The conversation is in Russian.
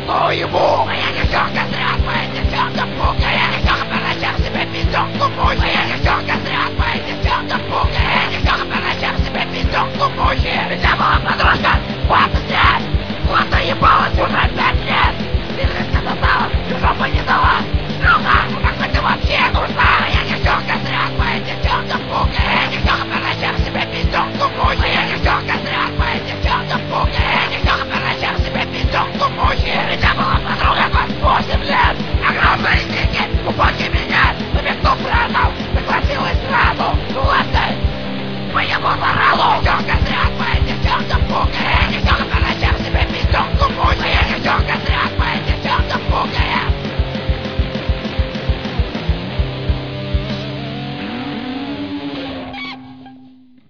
помогу ему. Моя девчонка зря, моя девчонка пука. Моя девчонка по ночам себе пиздёнку мучит. Моя девчонка зря, моя девчонка пука. Моя девчонка по ночам себе пиздёнку мучит. Ведь я была подружка,